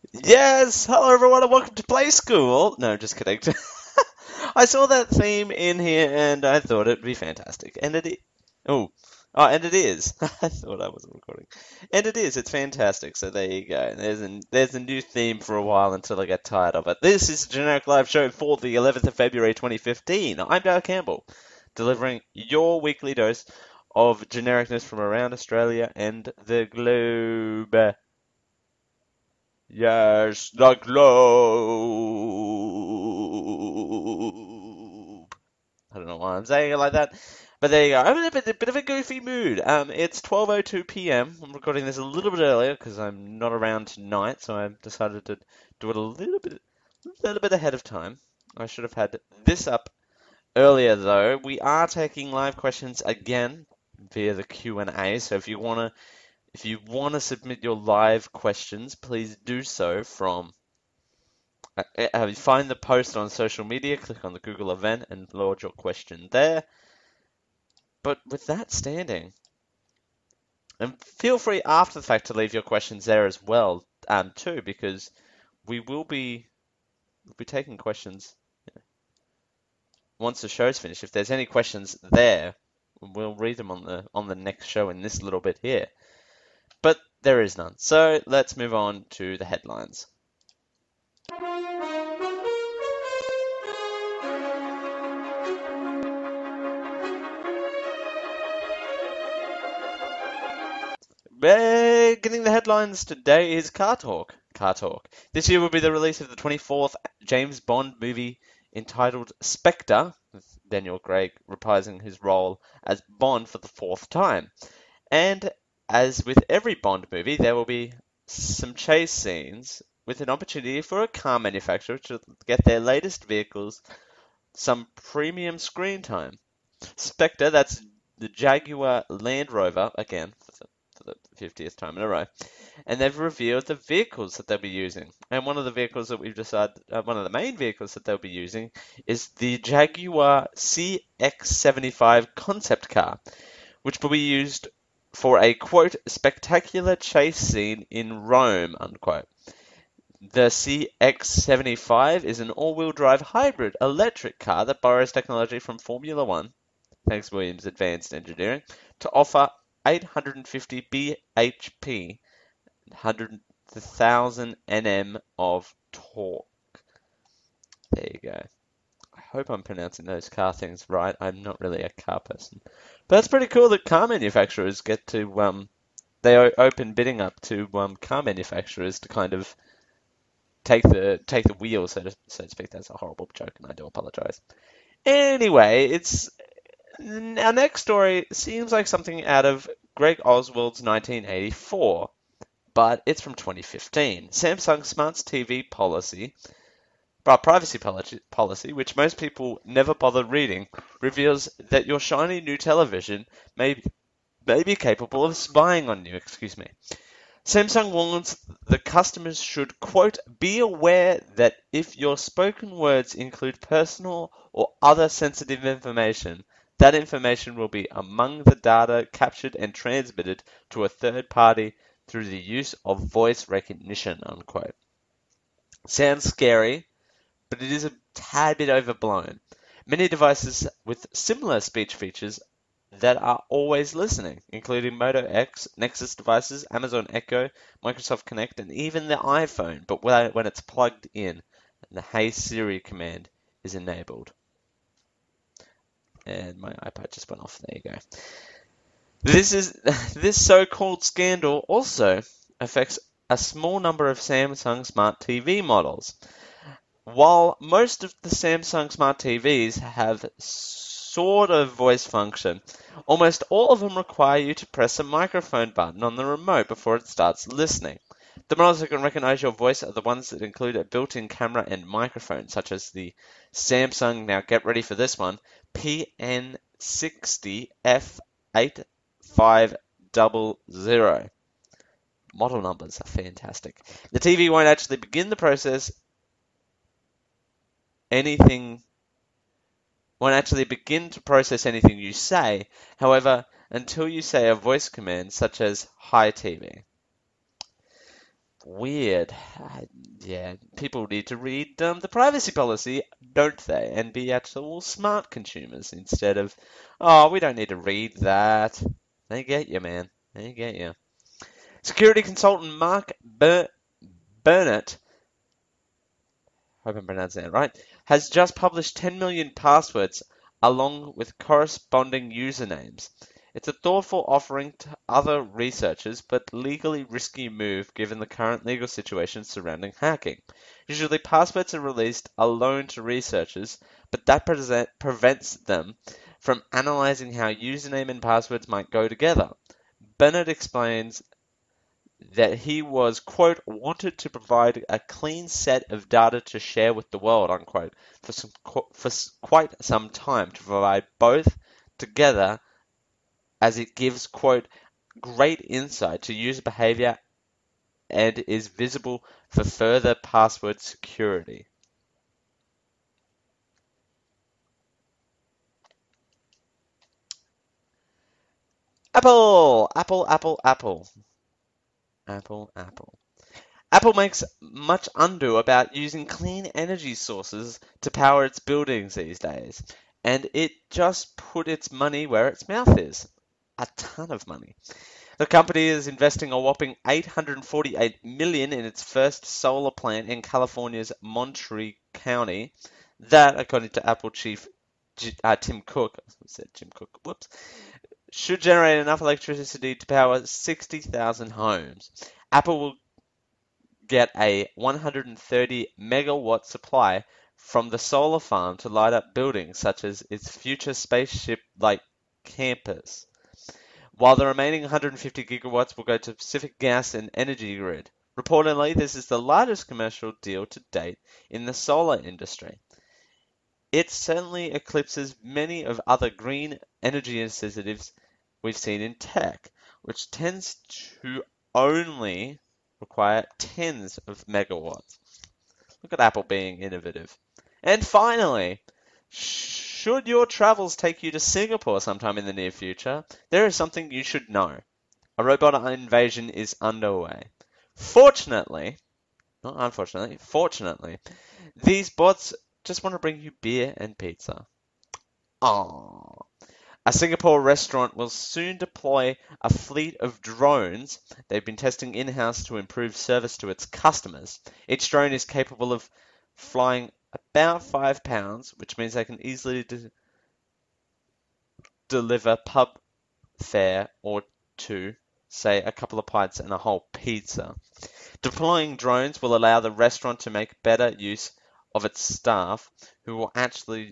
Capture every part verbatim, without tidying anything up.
Yes, hello everyone and welcome to Play School. No, just kidding. I saw that theme in here and I thought it'd be fantastic. And it I- oh, oh, and it is. I thought I wasn't recording. And it is. It's fantastic. So there you go. There's a there's a new theme for a while until I get tired of it. This is a generic live show for the eleventh of February twenty fifteen. I'm Dale Campbell, delivering your weekly dose of genericness from around Australia and the globe. Yes, the globe. I don't know why I'm saying it like that, but there you go. I'm in a bit, a bit of a goofy mood. Um, it's twelve oh two p m. I'm recording this a little bit earlier because I'm not around tonight, so I've decided to do it a little bit, a little bit ahead of time. I should have had this up earlier though. We are taking live questions again via the Q and A, so if you wanna if you want to submit your live questions, please do so from uh, uh, find the post on social media, click on the Google event, and lodge your question there. But with that standing, and feel free after the fact to leave your questions there as well, um, too, because we will be we'll be taking questions once the show's finished. If there's any questions there, we'll read them on the on the next show in this little bit here. But there is none. So let's move on to the headlines. Getting the headlines today is Car Talk. Car Talk. This year will be the release of the twenty-fourth James Bond movie entitled Spectre, with Daniel Craig reprising his role as Bond for the fourth time. And as with every Bond movie, there will be some chase scenes with an opportunity for a car manufacturer to get their latest vehicles some premium screen time. Spectre, that's the Jaguar Land Rover, again, for the, for the fiftieth time in a row, and they've revealed the vehicles that they'll be using. And one of the vehicles that we've decided, uh, one of the main vehicles that they'll be using is the Jaguar C X seventy-five concept car, which will be used for a, quote, spectacular chase scene in Rome, unquote. The C X seventy-five is an all-wheel drive hybrid electric car that borrows technology from Formula One, thanks Williams Advanced Engineering, to offer eight hundred fifty b h p, one hundred thousand newton meters of torque. There you go. I hope I'm pronouncing those car things right. I'm not really a car person. But that's pretty cool that car manufacturers get to, um, they open bidding up to um, car manufacturers to kind of take the take the wheel, so to, so to speak. That's a horrible joke, and I do apologize. Anyway, it's our next story seems like something out of Greg Oswald's nineteen eighty-four, but it's from twenty fifteen. Samsung Smart T V policy, uh, privacy policy, which most people never bother reading, reveals that your shiny new television may, may be capable of spying on you. Excuse me. Samsung warns the customers should, quote, be aware that if your spoken words include personal or other sensitive information, that information will be among the data captured and transmitted to a third party through the use of voice recognition, unquote. Sounds scary, but it is a tad bit overblown. Many devices with similar speech features that are always listening, including Moto X, Nexus devices, Amazon Echo, Microsoft Connect, and even the iPhone, but when it's plugged in and the Hey Siri command is enabled. And my iPad just went off. There you go. This is this so-called scandal also affects a small number of Samsung Smart T V models. While most of the Samsung Smart T Vs have sort of voice function, almost all of them require you to press a microphone button on the remote before it starts listening. The models that can recognize your voice are the ones that include a built-in camera and microphone, such as the Samsung, now get ready for this one, P N sixty F eight five zero zero. Model numbers are fantastic. The T V won't actually begin the process anything won't actually begin to process anything you say, however, until you say a voice command such as Hi T V. Weird. Uh, yeah, people need to read um, the privacy policy, don't they? And be actual smart consumers instead of, oh, we don't need to read that. They get you, man. They get you. Security consultant Mark Ber- Burnett, hope I'm pronouncing that right, has just published ten million passwords along with corresponding usernames. It's a thoughtful offering to other researchers, but legally risky move given the current legal situation surrounding hacking. Usually, passwords are released alone to researchers, but that pre- prevents them from analyzing how username and passwords might go together. Bennett explains that he was, quote, wanted to provide a clean set of data to share with the world, unquote, for, some, for quite some time to provide both together as it gives, quote, great insight to user behavior and is visible for further password security. Apple! Apple, Apple, Apple. Apple, Apple. Apple makes much ado about using clean energy sources to power its buildings these days, and it just put its money where its mouth is. A ton of money. The company is investing a whopping eight hundred forty-eight million dollars in its first solar plant in California's Monterey County. That, according to Apple chief G- uh, Tim Cook, I said Jim Cook, whoops, should generate enough electricity to power sixty thousand homes. Apple will get a one hundred thirty megawatt supply from the solar farm to light up buildings such as its future spaceship-like campus, while the remaining one hundred fifty gigawatts will go to Pacific Gas and Energy Grid. Reportedly, this is the largest commercial deal to date in the solar industry. It certainly eclipses many of other green energy initiatives we've seen in tech, which tends to only require tens of megawatts. Look at Apple being innovative. And finally, should your travels take you to Singapore sometime in the near future, there is something you should know. A robot invasion is underway. Fortunately, not unfortunately, fortunately, these bots just want to bring you beer and pizza. Aww. A Singapore restaurant will soon deploy a fleet of drones they've been testing in-house to improve service to its customers. Each drone is capable of flying about five pounds, which means they can easily de- deliver pub fare or two, say a couple of pints and a whole pizza. Deploying drones will allow the restaurant to make better use of its staff, who will actually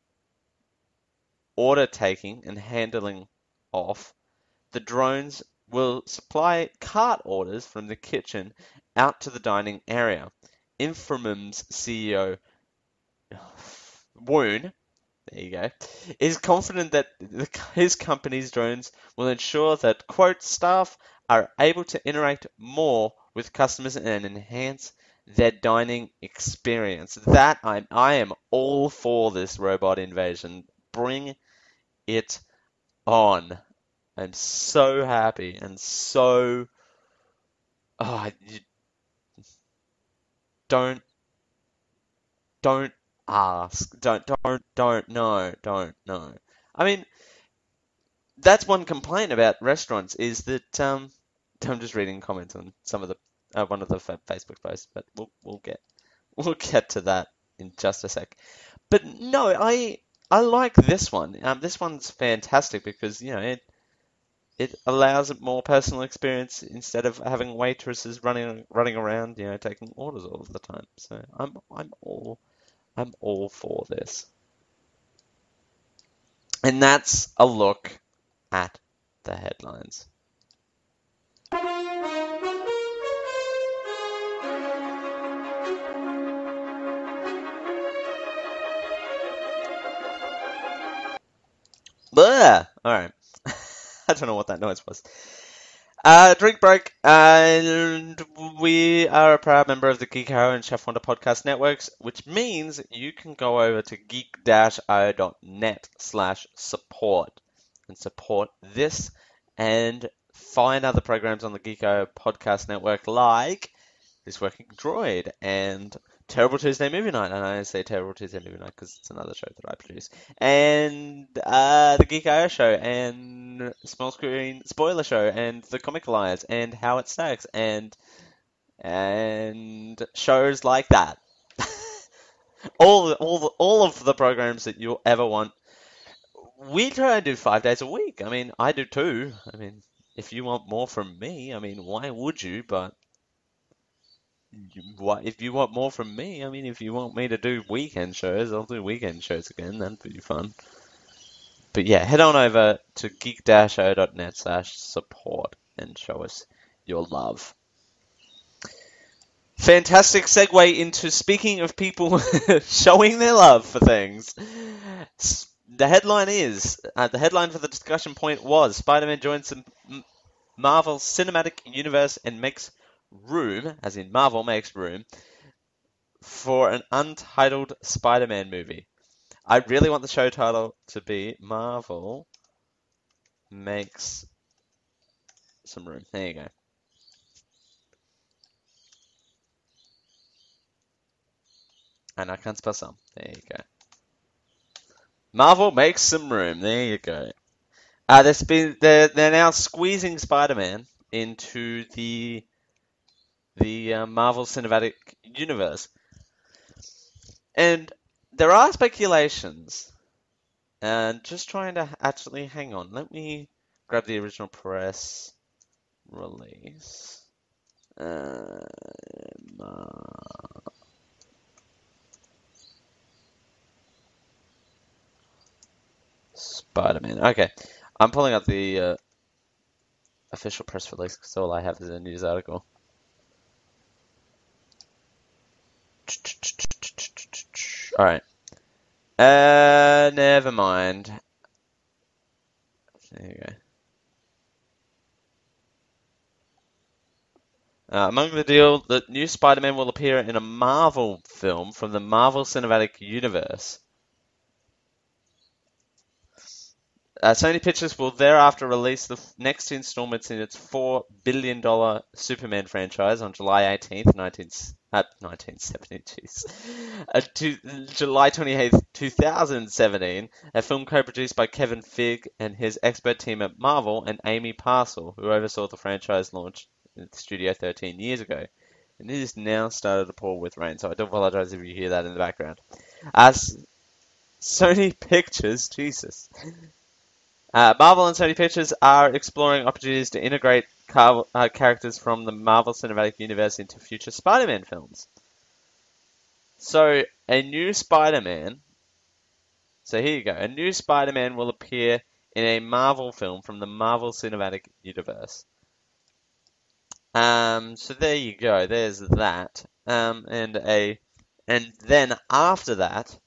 order taking and handling off. The drones will supply cart orders from the kitchen out to the dining area. Infomum's C E O, Woon, there you go, is confident that the, his company's drones will ensure that, quote, staff are able to interact more with customers and enhance their dining experience. That I'm, I am all for this robot invasion. Bring it on. I'm so happy and so. Oh, you don't don't ask. Don't don't don't no don't no. I mean, that's one complaint about restaurants is that um, I'm just reading comments on some of the uh, one of the Facebook posts, but we'll we'll get we'll get to that in just a sec. But no, I I like this one. Um, this one's fantastic because you know it it allows a more personal experience instead of having waitresses running running around, you know, taking orders all of the time. So I'm I'm all I'm all for this. And that's a look at the headlines. Blah! All right. I don't know what that noise was. Uh, drink break, and we are a proud member of the Geek Arrow and Chef Wonder podcast networks, which means you can go over to geek-io.net slash support and support this and find other programs on the Geek Arrow podcast network like This Working Droid, and Terrible Tuesday Movie Night. And I say Terrible Tuesday Movie Night because it's another show that I produce. And uh, the Geek I O Show, and Small Screen Spoiler Show, and the Comic Alliance, and How It Stacks, and and shows like that. all all all of the programs that you'll ever want. We try to do five days a week. I mean, I do too. I mean, if you want more from me, I mean, why would you? But you, what if you want more from me? I mean, if you want me to do weekend shows, I'll do weekend shows again. That'd be fun. But yeah, head on over to geek dash o dot net slash support and show us your love. Fantastic segue into speaking of people showing their love for things. The headline is, uh, the headline for the discussion point was, Spider-Man joins the Marvel Cinematic Universe and makes room, as in Marvel makes room, for an untitled Spider-Man movie. I really want the show title to be Marvel Makes Some Room. There you go. And I can't spell some. There you go. Marvel makes some room. There you go. Uh, there's been they're they're now squeezing Spider-Man into the the uh, Marvel Cinematic Universe, and there are speculations. And just trying to actually hang on. Let me grab the original press release. Um, uh, Spider-Man. Okay, I'm pulling up the uh, official press release because all I have is a news article. All right. Uh, never mind. There you go. Uh, among the deal, the new Spider-Man will appear in a Marvel film from the Marvel Cinematic Universe. Uh, Sony Pictures will thereafter release the next installments in its four billion dollars Superman franchise on July eighteenth, nineteen, uh, nineteen seventy, geez. Uh, to, July twenty-eighth, twenty seventeen, a film co-produced by Kevin Feige and his expert team at Marvel and Amy Parcel, who oversaw the franchise launch in Studio thirteen years ago. And it is now started to pour with rain, so I do apologize if you hear that in the background. As Sony Pictures, Jesus... Uh, Marvel and Sony Pictures are exploring opportunities to integrate car- uh, characters from the Marvel Cinematic Universe into future Spider-Man films. So, a new Spider-Man... So here you go. A new Spider-Man will appear in a Marvel film from the Marvel Cinematic Universe. Um, so there you go. There's that. Um, and a... And then after that...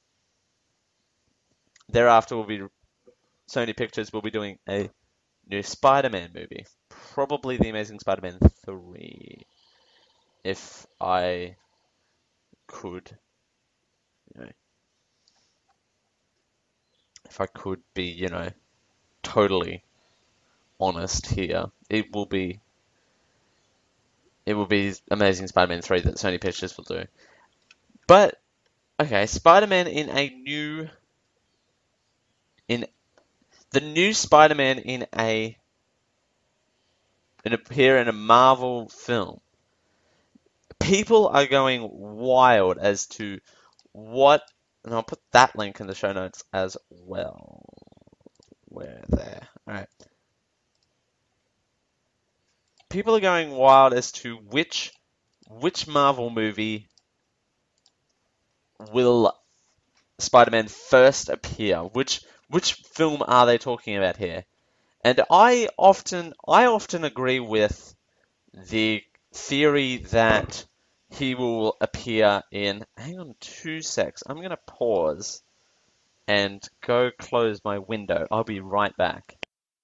Thereafter will be... Sony Pictures will be doing a new Spider-Man movie. Probably The Amazing Spider-Man three. If I could, you know, if I could be, you know, totally honest here, it will be, it will be Amazing Spider-Man three that Sony Pictures will do. But, okay, Spider-Man in a new, in the new Spider-Man in a, in appear in a Marvel film. People are going wild as to what, and I'll put that link in the show notes as well. Where there? Alright. People are going wild as to which which Marvel movie will Spider-Man first appear. Which which film are they talking about here? And I often I often agree with the theory that he will appear in... Hang on two secs. I'm going to pause and go close my window. I'll be right back.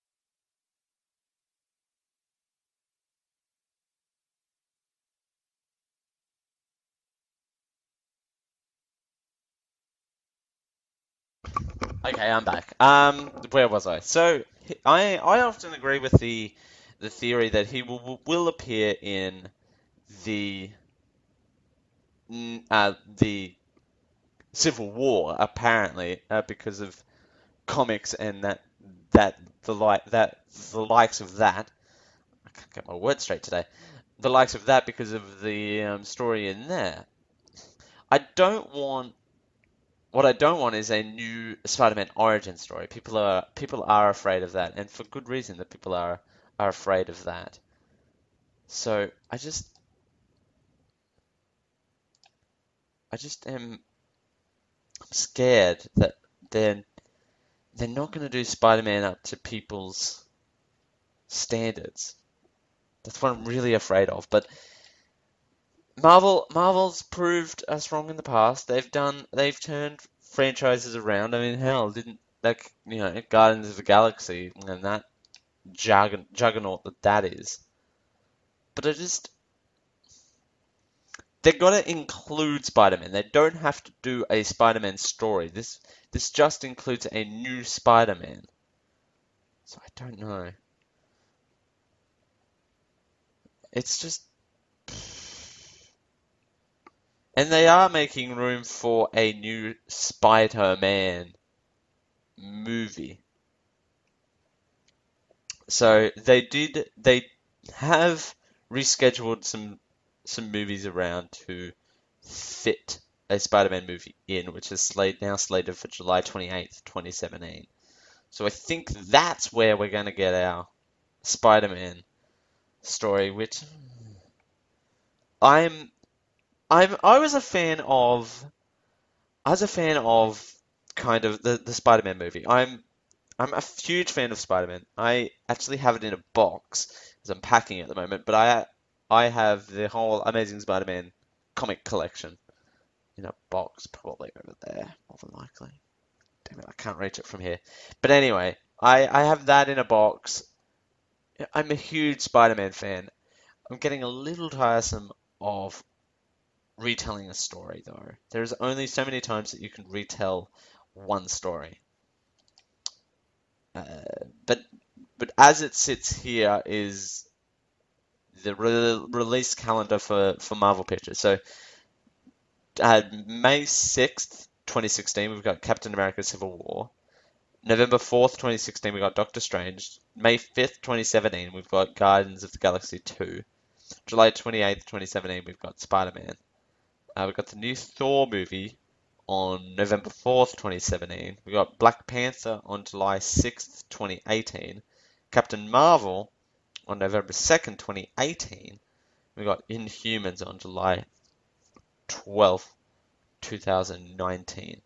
Okay, I'm back. Um, where was I? So, I I often agree with the the theory that he will will appear in the uh, the Civil War, apparently, uh, because of comics and that that the like that the likes of that. I can't get my words straight today. The likes of that because of the um, story in there. I don't want. What I don't want is a new Spider-Man origin story. People are people are afraid of that, and for good reason that people are are afraid of that. So I just I just am scared that they're they're not going to do Spider-Man up to people's standards. That's what I'm really afraid of. But Marvel Marvel's proved us wrong in the past. They've done they've turned franchises around. I mean, hell, didn't like you know Guardians of the Galaxy and that jugg- juggernaut that that is. But I just they've got to include Spider-Man. They don't have to do a Spider-Man story. This this just includes a new Spider-Man. So I don't know. It's just and they are making room for a new Spider-Man movie. So they did they have rescheduled some some movies around to fit a Spider-Man movie in, which is slate now slated for July twenty-eighth, twenty seventeen. So I think that's where we're going to get our Spider-Man story, which I'm I'm I was a fan of I was a fan of kind of the, the Spider-Man movie. I'm I'm a huge fan of Spider-Man. I actually have it in a box as I'm packing it at the moment, but I I have the whole Amazing Spider-Man comic collection in a box, probably over there, more than likely. Damn it, I can't reach it from here. But anyway, I, I have that in a box. I'm a huge Spider-Man fan. I'm getting a little tiresome of retelling a story, though. There's only so many times that you can retell one story. Uh, but but as it sits here is the re- release calendar for, for Marvel Pictures. So uh, May sixth, twenty sixteen, we've got Captain America Civil War. November fourth, twenty sixteen, we've got Doctor Strange. May fifth, twenty seventeen, we've got Guardians of the Galaxy two. July twenty-eighth, twenty seventeen, we've got Spider-Man. Uh, we've got the new Thor movie on November fourth, twenty seventeen. We got Black Panther on July sixth, twenty eighteen. Captain Marvel on November second, twenty eighteen. We got Inhumans on July twelfth, twenty nineteen.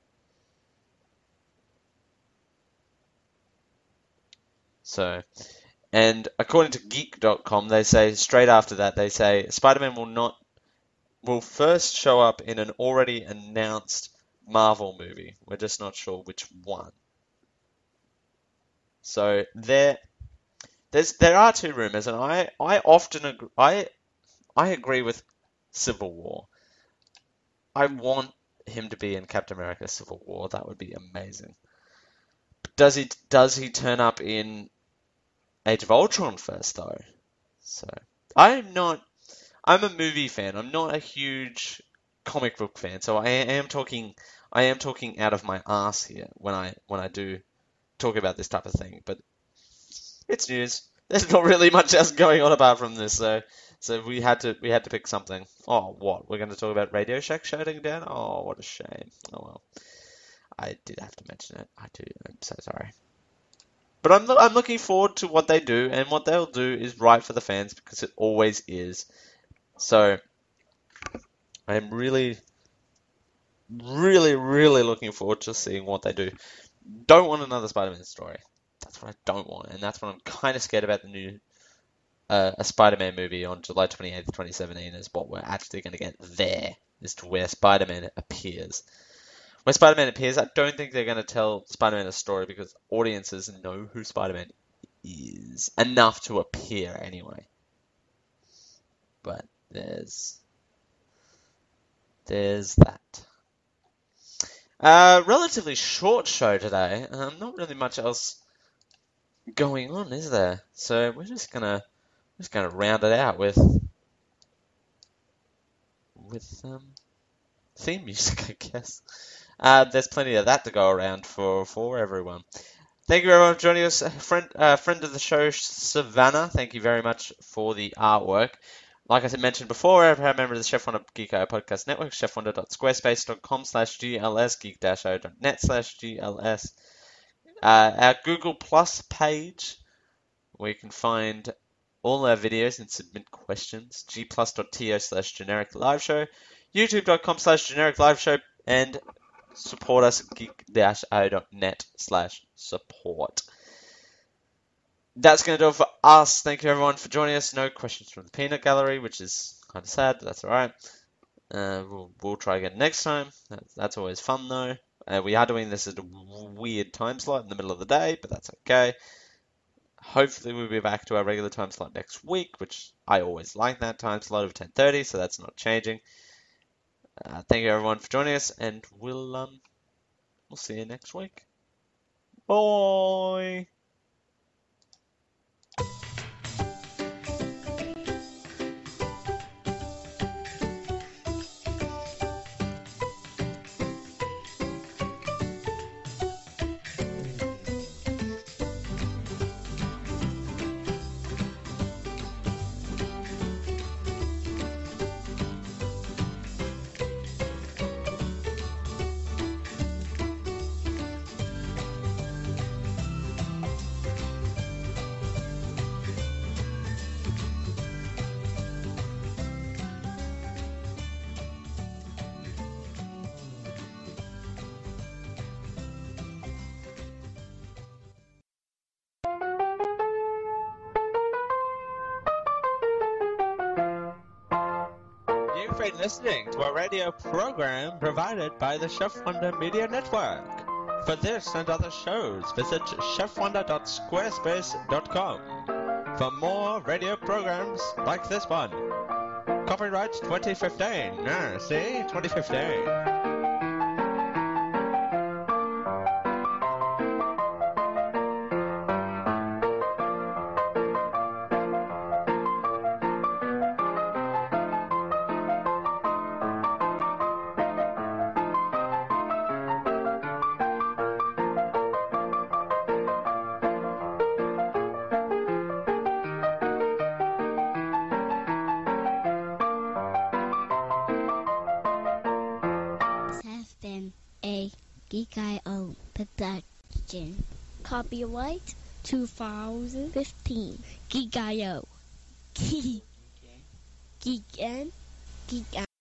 So, and according to geek dot com, they say straight after that, they say Spider-Man will not will first show up in an already announced Marvel movie. We're just not sure which one. So there, there's there are two rumors, and I I often agree, I I agree with Civil War. I want him to be in Captain America Civil War. That would be amazing. Does he does he turn up in Age of Ultron first though? So I'm not. I'm a movie fan. I'm not a huge comic book fan. So I am talking. I am talking out of my ass here when I when I do talk about this type of thing. But it's news. There's not really much else going on apart from this. So so we had to we had to pick something. Oh, what? We're going to talk about Radio Shack shutting down? Oh, what a shame. Oh well. I did have to mention it. I do. I'm so sorry. But I'm I'm looking forward to what they do, and what they'll do is right for the fans because it always is. So I'm really, really, really looking forward to seeing what they do. Don't want another Spider-Man story. That's what I don't want, and that's what I'm kind of scared about the new uh, a Spider-Man movie on July twenty-eighth, twenty seventeen is what we're actually going to get there, is to where Spider-Man appears. When Spider-Man appears, I don't think they're going to tell Spider-Man a story because audiences know who Spider-Man is enough to appear anyway. But there's there's that. Uh, relatively short show today. Um, not really much else going on, is there? So we're just gonna just gonna round it out with with um, theme music, I guess. Uh, there's plenty of that to go around for, for everyone. Thank you everyone for joining us. Friend, uh, friend of the show, Savannah, thank you very much for the artwork. Like I said, mentioned before, I'm a member of the Chef Wonder Geek O Podcast Network, chef wonder dot squarespace dot com slash G L S, geek dash o dot net slash G L S. Uh, our Google Plus page, where you can find all our videos and submit questions, g plus dot to slash generic live show, youtube dot com slash generic live show, and support us at geek dash o dot net slash support. That's going to do it for us. Thank you everyone for joining us. No questions from the peanut gallery, which is kind of sad, but that's alright. Uh, we'll, we'll try again next time. That's, that's always fun though. Uh, we are doing this at a weird time slot in the middle of the day, but that's okay. Hopefully we'll be back to our regular time slot next week, which I always like that time slot of ten thirty, so that's not changing. Uh, thank you everyone for joining us, and we'll um we'll see you next week. Bye. You've been listening to a radio program provided by the Chef Wonder Media Network. For this and other shows, visit chef wonder dot squarespace dot com. For more radio programs like this one. Copyright twenty fifteen. Ah, see? twenty fifteen. Has been a Geek I O production. Copyright twenty fifteen. Geek I O. Geek and Geek